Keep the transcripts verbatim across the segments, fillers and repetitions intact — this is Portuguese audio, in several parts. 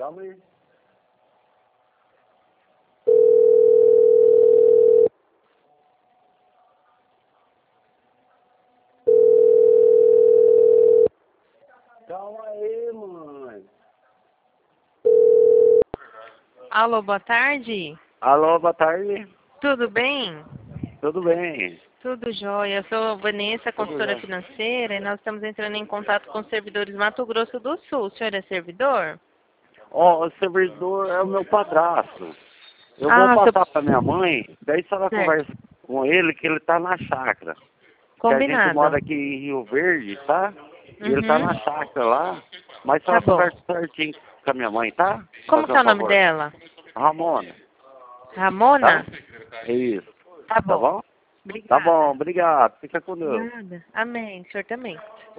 calma aí. Calma aí, mãe. Alô, boa tarde. Alô, boa tarde. Tudo bem? Tudo bem? Tudo jóia. Eu sou Vanessa, Tudo consultora jóia. financeira, e nós estamos entrando em contato com os servidores Mato Grosso do Sul. O senhor é servidor? Ó, o servidor é o meu padrasto. Eu vou Ah, seu... passar pra minha mãe, daí você vai Certo. conversar com ele que ele tá na chácara. Que a gente Combinado. mora aqui em Rio Verde, tá? E ele tá Uhum. na chácara lá. Mas Tá ela bom. conversa certinho com a minha mãe, tá? Como Fazer que um é o nome favor. dela? Ramona, Ramona? tá? É isso. Tá Tá bom. bom? Tá Obrigada. bom, obrigado. Fica com Deus. Nada. Amém. O senhor também.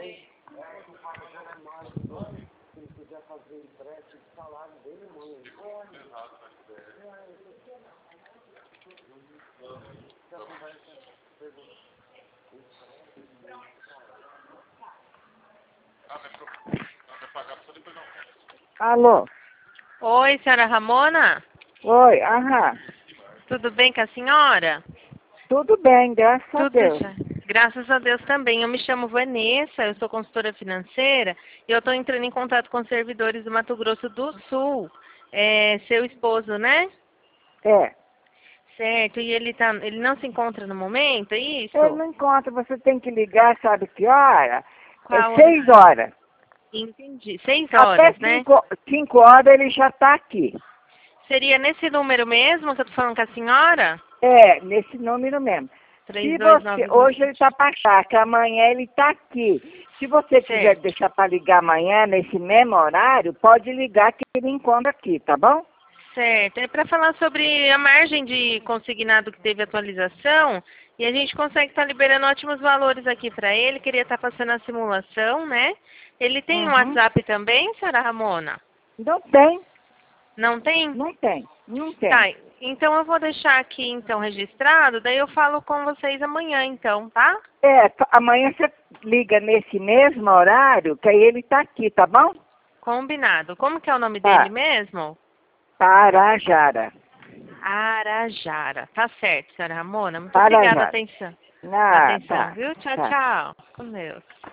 Alô? Oi, senhora Ramona? Oi, aham. Tudo bem com a senhora? Tudo bem, graças a Tudo Deus. já. Graças a Deus também. Eu me chamo Vanessa, eu sou consultora financeira e eu estou entrando em contato com os servidores do Mato Grosso do Sul. É seu esposo, né? É. Certo. E ele, tá, ele não se encontra no momento, é Ele isso? não encontra, você tem que ligar, sabe que hora? É Qual seis horário? horas. Entendi. Seis Até horas, né? cinco, cinco horas ele já está aqui. Seria nesse número mesmo que eu estou falando com a senhora? É, nesse número mesmo. Se três dois você, nove dois. hoje ele está para chácara, amanhã ele está aqui. Se você quiser Certo. deixar para ligar amanhã, nesse mesmo horário, pode ligar que ele encontra aqui, tá bom? Certo. É para falar sobre a margem de consignado que teve atualização e a gente consegue estar liberando ótimos valores aqui para ele. Queria estar passando a simulação, né? Ele tem um Uhum. WhatsApp também, senhora Ramona? Não tem, Não tem? não tem, não tem. Tá. Então eu vou deixar aqui então registrado, daí eu falo com vocês amanhã então, tá? É, t- amanhã você liga nesse mesmo horário, que aí ele tá aqui, tá bom? Combinado. Como que é o nome dele Tá. mesmo? Parajara. Arajara. Tá certo, senhora Ramona. Muito obrigada, Parajara. atenção. Ah, Atenção, tá, viu? Tchau, tá. tchau. Com Deus.